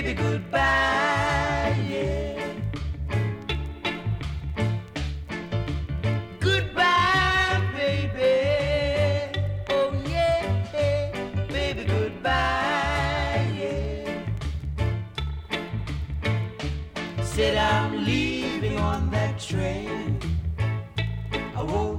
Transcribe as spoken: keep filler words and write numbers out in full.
baby, goodbye, yeah. Goodbye, baby. Oh, yeah, baby, goodbye, yeah. Said I'm leaving on that train. I won't